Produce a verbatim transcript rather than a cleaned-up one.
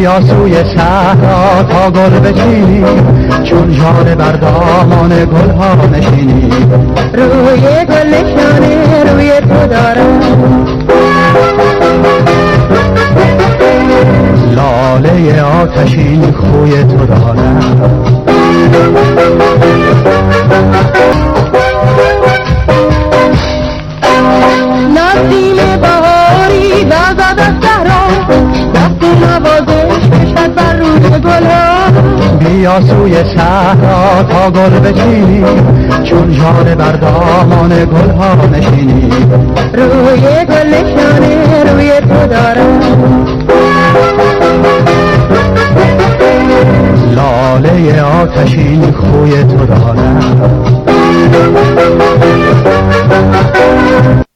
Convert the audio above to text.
بیا سوی صحرا تا گل بچینی، چون ژاله بر دامان گل ها نشینی. روی گل نشانه روی تو دارم، لاله آتشین خوی تو دارم. نسیم بهاری دازد از صحرا، دست نوازش کشد بر روی گلها. بیا سوی صحرا تا گل بچینی، چون ژاله بر دامان گل ها نشینی. روی گل نشانه روی تو دارم، لاله آتشین خوی تو دارم.